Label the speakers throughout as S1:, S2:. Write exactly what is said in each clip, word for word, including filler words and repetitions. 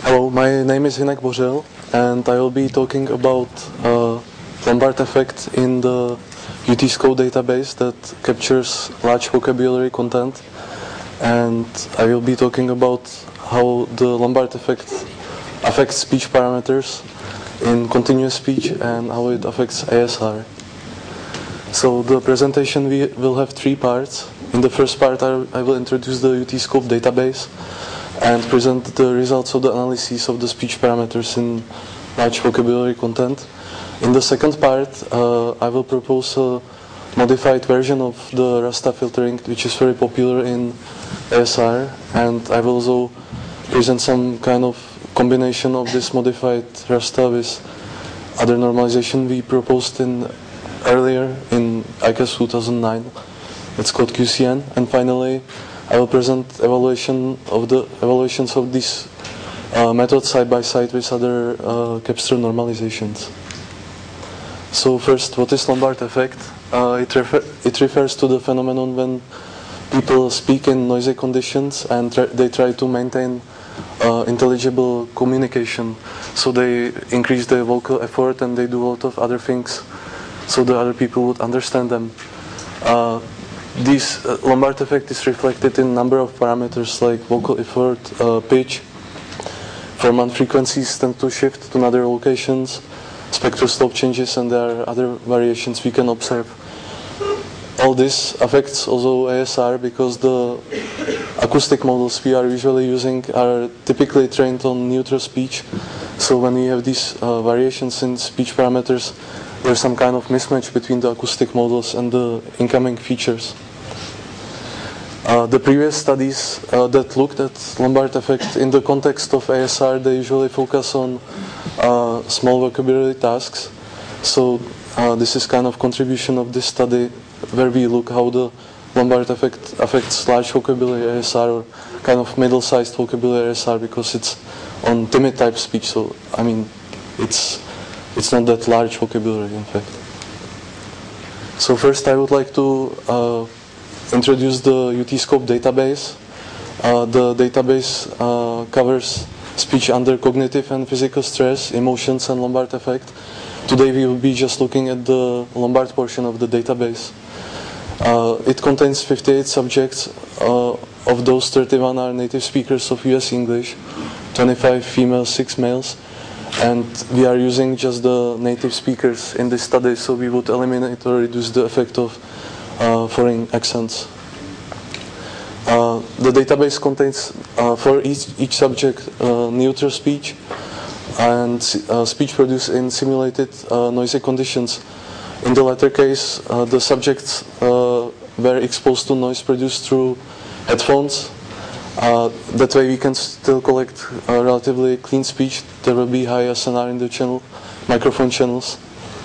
S1: Hello, my name is Hinek Bořil, and I will be talking about uh, Lombard effect in the UTScope database that captures large vocabulary content. And I will be talking about how the Lombard effect affects speech parameters in continuous speech and how it affects A S R. So the presentation we will have three parts. In the first part I, I will introduce the UTScope database and present the results of the analysis of the speech parameters in large vocabulary content. In the second part uh, I will propose a modified version of the Rasta filtering, which is very popular in A S R, and I will also present some kind of combination of this modified Rasta with other normalization we proposed in earlier in I C A S two thousand nine. It's called Q C N. And finally I will present evaluation of the evaluations of these uh, methods side by side with other uh, Capstone normalizations. So first, what is Lombard effect? Uh, it, refer it refers to the phenomenon when people speak in noisy conditions and tr they try to maintain uh, intelligible communication. So they increase their vocal effort and they do a lot of other things so the other people would understand them. Uh, This uh, Lombard effect is reflected in a number of parameters like vocal effort, uh, pitch. Formant frequencies tend to shift to other locations, spectral slope changes, and there are other variations we can observe. All this affects also A S R because the acoustic models we are usually using are typically trained on neutral speech. So when we have these uh, variations in speech parameters, there's some kind of mismatch between the acoustic models and the incoming features. Uh, the previous studies uh, that looked at Lombard effect in the context of A S R, they usually focus on uh, small vocabulary tasks. So uh, this is kind of contribution of this study where we look how the Lombard effect affects large vocabulary A S R or kind of middle-sized vocabulary A S R because it's on timid type speech. So I mean, it's it's not that large vocabulary in fact. So first I would like to uh, introduce the UTScope database. Uh, the database uh, covers speech under cognitive and physical stress, emotions, and Lombard effect. Today we will be just looking at the Lombard portion of the database. Uh, it contains fifty-eight subjects. Uh, of those, thirty-one are native speakers of U S English, twenty-five females, six males. And we are using just the native speakers in this study, so we would eliminate or reduce the effect of uh, foreign accents. Uh, the database contains uh, for each, each subject uh, neutral speech and uh, speech produced in simulated uh, noisy conditions. In the latter case, uh, the subjects uh, were exposed to noise produced through headphones. Uh, that way we can still collect uh, relatively clean speech. There will be high S N R in the channel, microphone channels.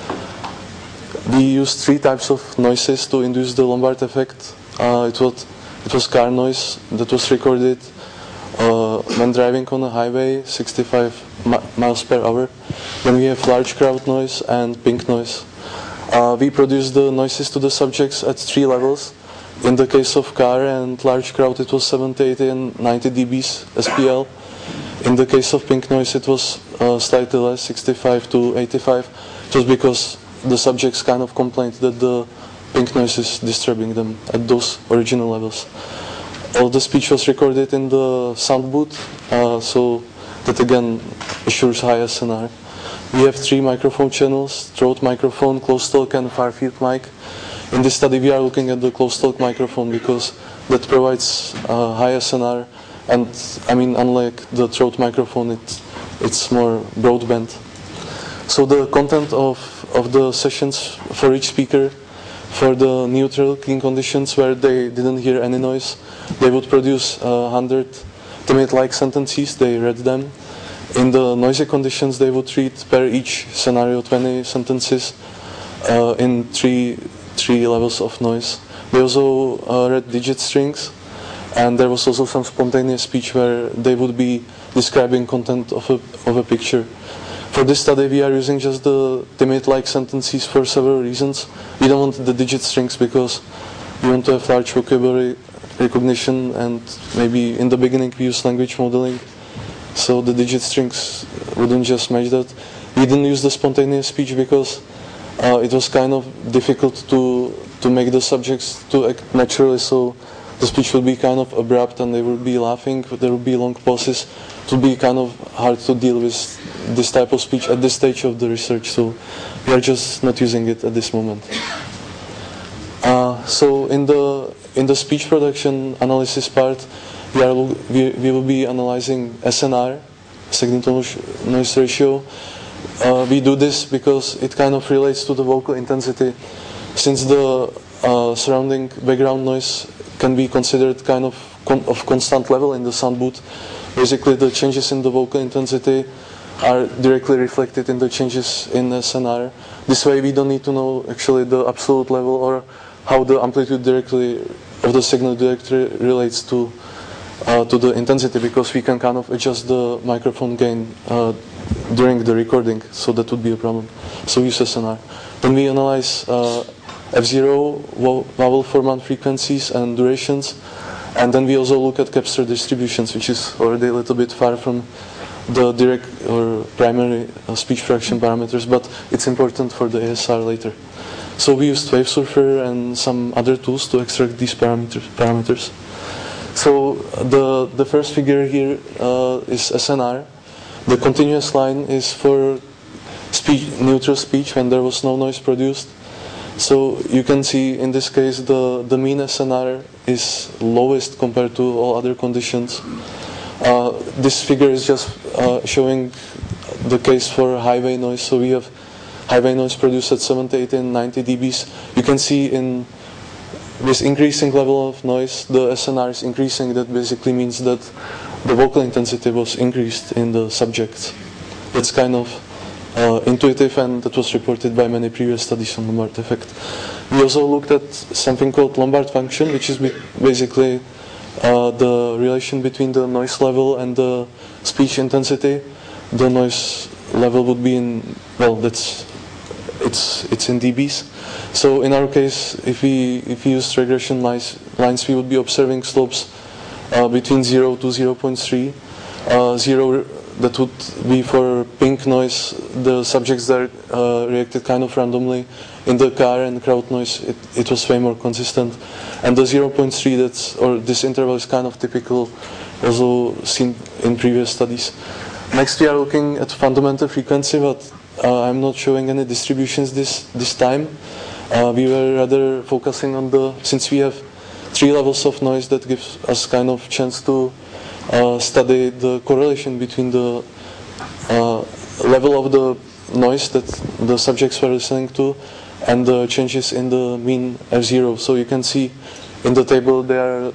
S1: We used three types of noises to induce the Lombard effect. Uh, it, was, it was car noise that was recorded uh, when driving on a highway, sixty-five mi miles per hour. Then we have large crowd noise and pink noise. Uh, we produced the noises to the subjects at three levels. In the case of car and large crowd, it was seventy, eighty, and ninety decibels S P L. In the case of pink noise, it was uh, slightly less, sixty-five to eighty-five, just because the subjects kind of complained that the pink noise is disturbing them at those original levels. All the speech was recorded in the sound booth, uh, so that again assures high S N R. We have three microphone channels: throat microphone, closed talk, and far field mic. In this study we are looking at the closed talk microphone because that provides uh, high S N R, and I mean unlike the throat microphone it, it's more broadband. So the content of, of the sessions for each speaker, for the neutral clean conditions where they didn't hear any noise, they would produce uh, one hundred timid-like sentences, they read them. In the noisy conditions they would read per each scenario twenty sentences uh, in three three levels of noise. They also uh, read digit strings, and there was also some spontaneous speech where they would be describing content of a, of a picture. For this study we are using just the timid-like sentences for several reasons. We don't want the digit strings because we want to have large vocabulary recognition, and maybe in the beginning we use language modeling so the digit strings wouldn't just match that. We didn't use the spontaneous speech because uh, it was kind of difficult to to make the subjects to act naturally, so the speech would be kind of abrupt and they would be laughing, there would be long pauses. It would be kind of hard to deal with this type of speech at this stage of the research, so we are just not using it at this moment. Uh, so in the in the speech production analysis part, we are we, we will be analyzing S N R, signal to noise ratio. Uh, we do this because it kind of relates to the vocal intensity, since the uh, surrounding background noise can be considered kind of con of constant level in the sound booth. Basically, the changes in the vocal intensity are directly reflected in the changes in S N R. This way, we don't need to know actually the absolute level or how the amplitude directly of the signal directly relates to uh, to the intensity, because we can kind of adjust the microphone gain uh, during the recording, so that would be a problem. So we use S N R. Then we analyze uh, F zero, vowel formant frequencies and durations, and then we also look at capture distributions, which is already a little bit far from the direct or primary uh, speech fraction parameters, but it's important for the A S R later. So we used WaveSurfer and some other tools to extract these parameters. parameters. So the, the first figure here uh, is S N R. The continuous line is for speech, neutral speech when there was no noise produced. So you can see in this case the, the mean S N R is lowest compared to all other conditions. Uh, this figure is just uh, showing the case for highway noise. So we have highway noise produced at seventy, eighty and ninety decibels. You can see in this increasing level of noise, the S N R is increasing. That basically means that the vocal intensity was increased in the subjects. That's kind of uh, intuitive, and that was reported by many previous studies on Lombard effect. We also looked at something called Lombard function, which is basically uh, the relation between the noise level and the speech intensity. The noise level would be in, well, that's it's it's in dBs. So in our case, if we if we use regression lines, lines we would be observing slopes uh, between zero to zero point three. Uh, zero, that would be for pink noise, the subjects that uh, reacted kind of randomly. In the car and crowd noise, it, it was way more consistent. And the zero point three, that's, or this interval is kind of typical, also seen in previous studies. Next, we are looking at fundamental frequency, but uh, I'm not showing any distributions this this time. Uh, we were rather focusing on the, since we have three levels of noise, that gives us kind of chance to uh, study the correlation between the uh, level of the noise that the subjects were listening to and the changes in the mean F zero. So you can see in the table there are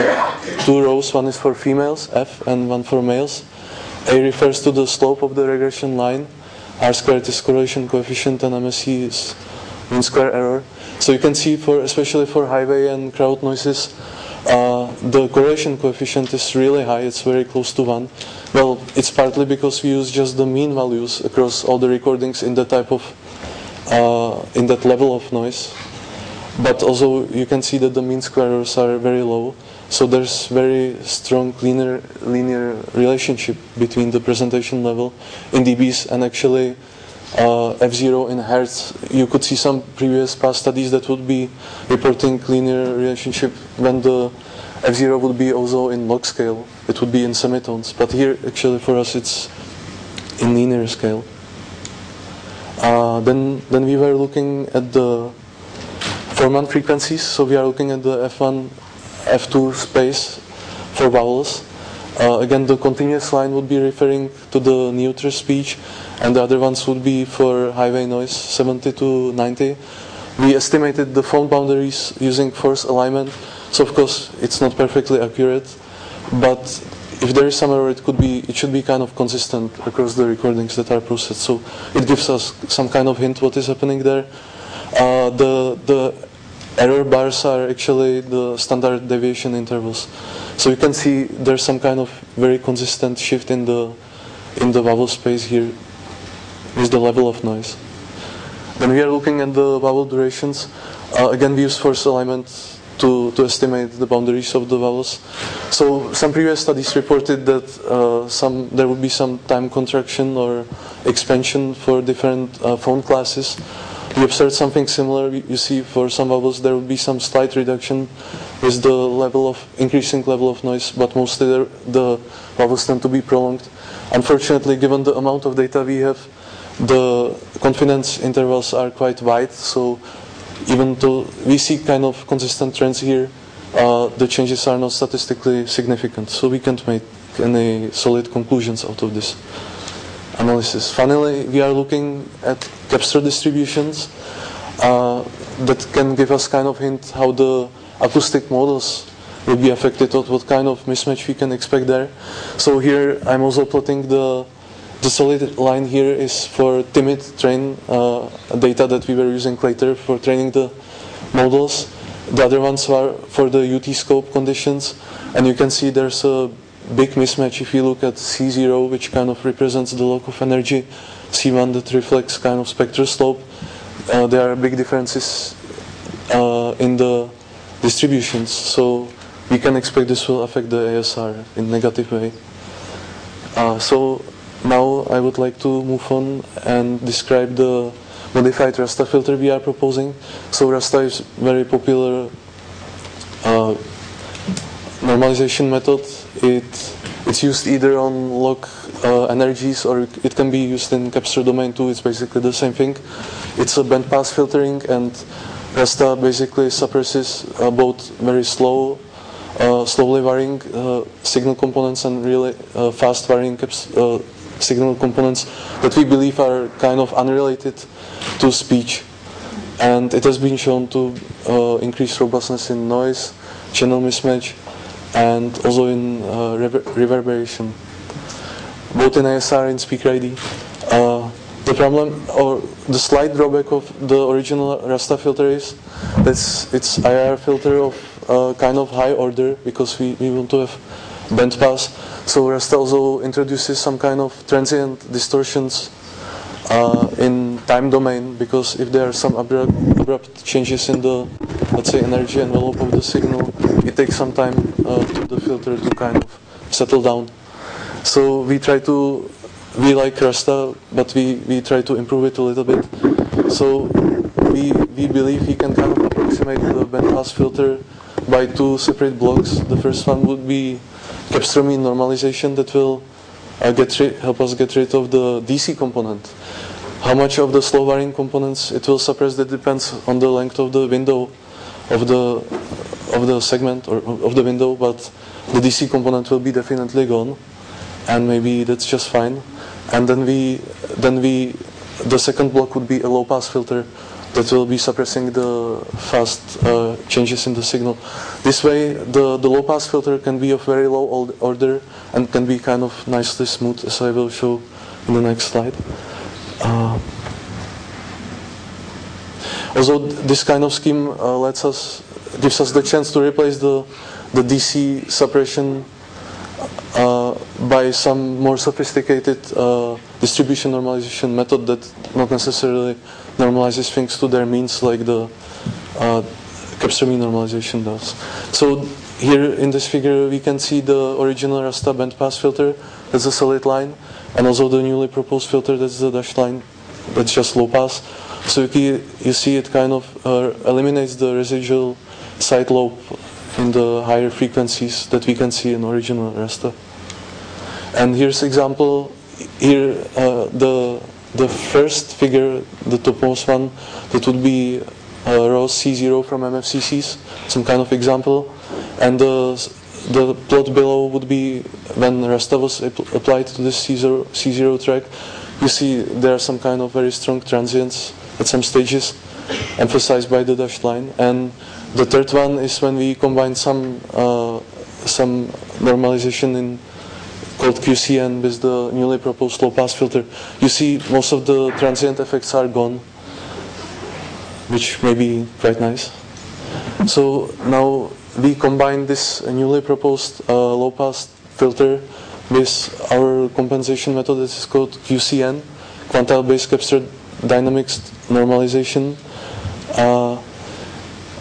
S1: uh, two rows. One is for females, F, and one for males. A refers to the slope of the regression line. R squared is correlation coefficient, and M S E is mean square error. So you can see, for especially for highway and crowd noises, uh, the correlation coefficient is really high. It's very close to one. Well, it's partly because we use just the mean values across all the recordings in that type of uh, in that level of noise. But also you can see that the mean square errors are very low. So there's very strong linear linear relationship between the presentation level in dBs and actually uh, F zero in hertz. You could see some previous past studies that would be reporting linear relationship when the F zero would be also in log scale. It would be in semitones. But here actually for us it's in linear scale. Uh, then then we were looking at the formant frequencies. So we are looking at the F one, F two space for vowels. Uh, again, the continuous line would be referring to the neutral speech, and the other ones would be for highway noise, seventy to ninety. We estimated the phone boundaries using force alignment, so of course it's not perfectly accurate, but if there is some error, it could be, it should be kind of consistent across the recordings that are processed. So it gives us some kind of hint what is happening there. Uh, the the error bars are actually the standard deviation intervals. So you can see there's some kind of very consistent shift in the in the vowel space here with the level of noise. Then we are looking at the vowel durations. Uh, again, we use force alignment to, to estimate the boundaries of the vowels. So some previous studies reported that uh, some there would be some time contraction or expansion for different uh, phone classes. We observed something similar. You see, for some vowels there would be some slight reduction with the level of increasing level of noise, but mostly the, the vowels tend to be prolonged. Unfortunately, given the amount of data we have, the confidence intervals are quite wide. So even though we see kind of consistent trends here, uh, the changes are not statistically significant. So we can't make any solid conclusions out of this analysis. Finally, we are looking at Kapster distributions uh, that can give us kind of hint how the acoustic models will be affected, or what kind of mismatch we can expect there. So here I'm also plotting the the solid line here is for timid train uh, data that we were using later for training the models. The other ones are for the U T scope conditions, and you can see there's a big mismatch if you look at C zero, which kind of represents the lock of energy, C one that reflects kind of spectral slope. Uh, there are big differences uh, in the distributions, so we can expect this will affect the A S R in negative way. Uh, so now I would like to move on and describe the modified Rasta filter we are proposing. So Rasta is very popular uh, normalization method. It it's used either on log uh, energies, or it can be used in Kapster domain too. It's basically the same thing. It's a bandpass filtering, and Rasta basically suppresses uh, both very slow, uh, slowly varying uh, signal components and really uh, fast varying uh, signal components that we believe are kind of unrelated to speech. And it has been shown to uh, increase robustness in noise, channel mismatch, and also in uh, rever reverberation, both in A S R and speaker I D. Uh, the problem, or the slight drawback of the original Rasta filter is that it's I R filter of uh, kind of high order, because we, we want to have bandpass. So Rasta also introduces some kind of transient distortions uh, in time domain, because if there are some abrupt, abrupt changes in the, let's say, energy envelope of the signal, it takes some time uh, to the filter to kind of settle down. So we try to, we like Rasta, but we, we try to improve it a little bit. So we, we believe we can kind of approximate the bandpass filter by two separate blocks. The first one would be Kapster mean normalization that will uh, get help us get rid of the D C component. How much of the slow varying components it will suppress, that depends on the length of the window of the of the segment or of the window, but the D C component will be definitely gone, and maybe that's just fine. And then we then we the second block would be a low pass filter that will be suppressing the fast uh, changes in the signal. This way, the, the low pass filter can be of very low order and can be kind of nicely smooth, as I will show in the next slide. Uh, also, this kind of scheme uh, lets us, gives us the chance to replace the, the D C suppression uh, by some more sophisticated uh, distribution normalization method that not necessarily normalizes things to their means like the uh, Kapster mean normalization does. So here in this figure we can see the original Rasta bandpass filter, that's a solid line, and also the newly proposed filter, that's the dashed line, that's just low pass. So you, you see it kind of uh, eliminates the residual side lobe in the higher frequencies that we can see in original Rasta. And here's example. Here uh, the the first figure, the topmost one, that would be uh, row C zero from M F C Cs, some kind of example, and the the plot below would be when Rasta was applied to this C zero, C zero track. You see there are some kind of very strong transients at some stages, emphasized by the dashed line. And the third one is when we combine some uh, some normalization in called Q C N with the newly proposed low pass filter. You see most of the transient effects are gone, which may be quite nice. So now we combine this newly proposed uh, low pass filter with our compensation method that is called Q C N, quantile based Kapster dynamics normalization. Uh,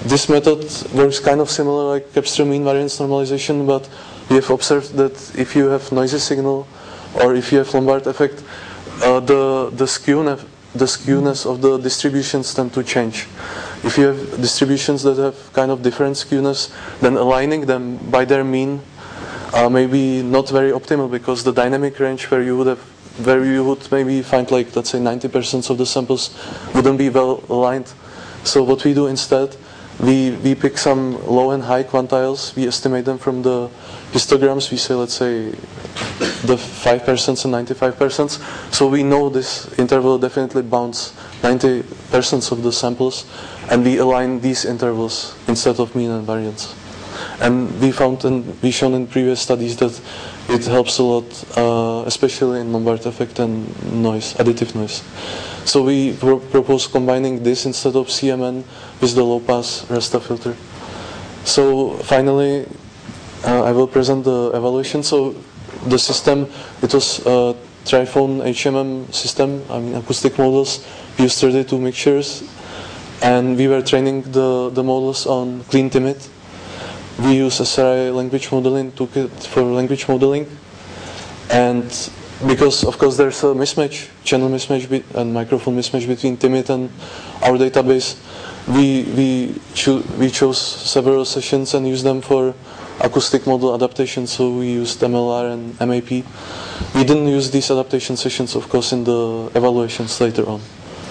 S1: this method works kind of similar like Kepster mean variance normalization, but we have observed that if you have noisy signal or if you have Lombard effect, uh, the the skewness the skewness of the distributions tend to change. If you have distributions that have kind of different skewness, then aligning them by their mean uh, may be not very optimal, because the dynamic range where you would have where you would maybe find like, let's say, ninety percent of the samples wouldn't be well aligned. So what we do instead, we we pick some low and high quantiles, we estimate them from the histograms, we say, let's say, the five percent and ninety-five percent. So we know this interval definitely bounds ninety percent of the samples, and we align these intervals instead of mean and variance. And we found and we shown in previous studies that it helps a lot, uh, especially in Lombard effect and noise, additive noise. So we pro propose combining this instead of C M N with the low-pass Rasta filter. So finally, uh, I will present the evaluation. So the system, it was a Triphone H M M system, I mean acoustic models. We used thirty-two mixtures, and we were training the, the models on clean timid. We use S R I language modeling toolkit for language modeling, and because of course there's a mismatch, channel mismatch and microphone mismatch between timid and our database, we we, cho we chose several sessions and used them for acoustic model adaptation. So we used M L R and M A P. We didn't use these adaptation sessions, of course, in the evaluations later on.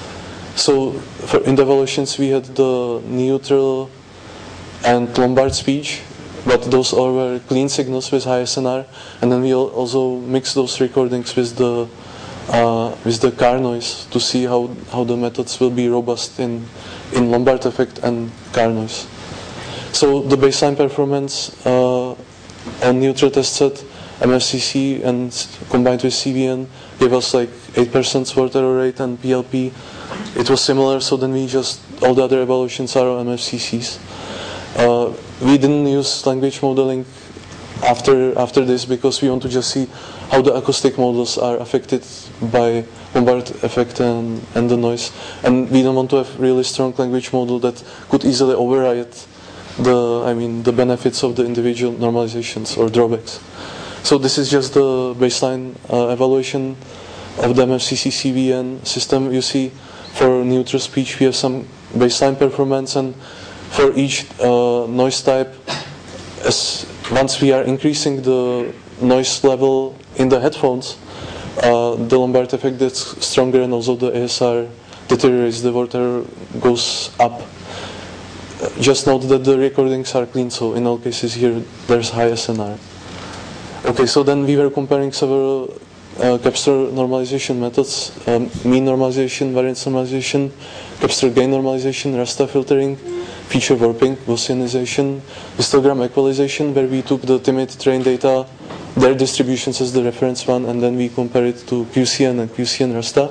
S1: So for, in the evaluations we had the neutral and Lombard speech, but those all were clean signals with high S N R, and then we also mixed those recordings with the uh, with the car noise to see how how the methods will be robust in in Lombard effect and car noise. So the baseline performance uh, on neutral test set, M F C C, and combined with C V N gave us like eight percent word error rate, and P L P it was similar. So then we just, all the other evaluations are on M F C Cs. Uh, we didn't use language modeling after after this, because we want to just see how the acoustic models are affected by Lombard effect and, and the noise. And we don't want to have really strong language model that could easily override the, I mean, the benefits of the individual normalizations or drawbacks. So this is just the baseline uh, evaluation of the M F C C C V N system. You see, for neutral speech we have some baseline performance, and for each uh, noise type, as once we are increasing the noise level in the headphones, uh, the Lombard effect gets stronger, and also the A S R deteriorates, the word error goes up. Uh, just note that the recordings are clean, so in all cases here there's high S N R. Okay, so then we were comparing several uh, Kepster normalization methods, um, mean normalization, variance normalization, Kepster gain normalization, Rasta filtering, feature warping, Gaussianization, histogram equalization, where we took the timid train data, their distributions as the reference one, and then we compare it to Q C N and Q C N Rasta,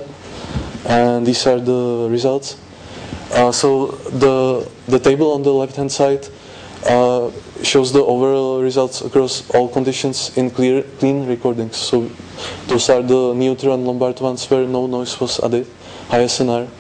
S1: and these are the results. Uh, so the the table on the left hand side uh, shows the overall results across all conditions in clear clean recordings. So those are the neutral and Lombard ones where no noise was added, high S N R.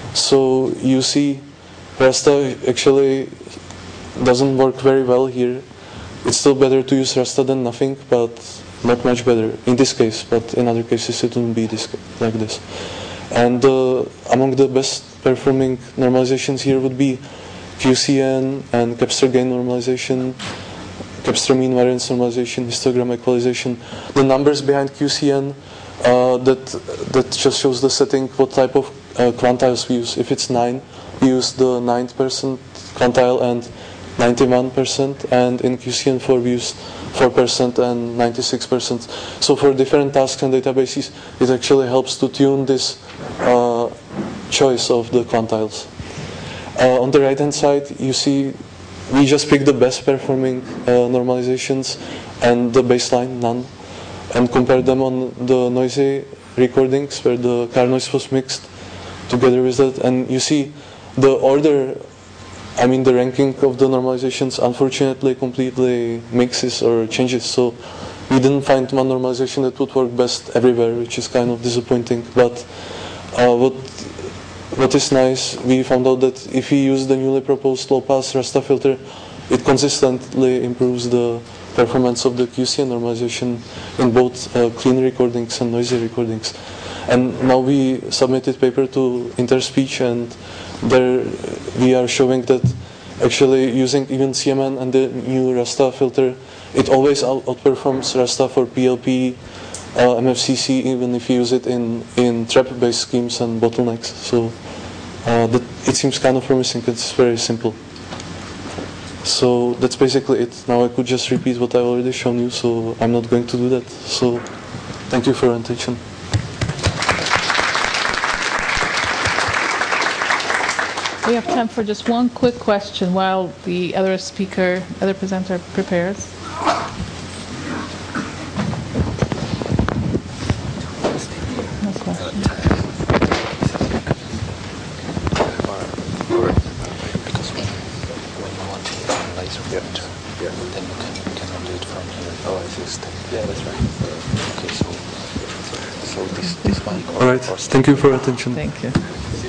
S1: So you see Rasta actually doesn't work very well here. It's still better to use Rasta than nothing, but not much better in this case, but in other cases it wouldn't be this, like this. And uh, among the best performing normalizations here would be Q C N and Kepster gain normalization, Kepster mean variance normalization, histogram equalization. The numbers behind Q C N, uh, that, that just shows the setting, what type of uh, quantiles we use. If it's nine, we use the ninth percent quantile and ninety-one percent, and in Q C N four we use four percent and ninety-six percent. So for different tasks and databases, it actually helps to tune this uh, choice of the quantiles. Uh, on the right hand side, you see we just pick the best performing uh, normalizations and the baseline, none, and compare them on the noisy recordings where the car noise was mixed together with that. And you see the order, I mean the ranking of the normalizations unfortunately completely mixes or changes. So we didn't find one normalization that would work best everywhere, which is kind of disappointing. But uh, what what is nice, we found out that if we use the newly proposed low-pass Rasta filter, it consistently improves the performance of the Q C N normalization in both uh, clean recordings and noisy recordings. And now we submitted paper to Interspeech, and there we are showing that actually using even C M N and the new Rasta filter, it always out outperforms Rasta for P L P, uh, M F C C, even if you use it in, in trap-based schemes and bottlenecks. So uh, that, it seems kind of promising. It's very simple. So that's basically it. Now I could just repeat what I've already shown you, so I'm not going to do that. So thank you for your attention.
S2: We have time for just one quick question while the other speaker, other presenter prepares. No question.
S3: Because when, when you want to analyze your picture, yeah. then you, can, you cannot do it from here. Oh, I see. Yeah, that's right. Okay, so so this this one.
S1: All right. Thank you for your attention.
S2: Thank you.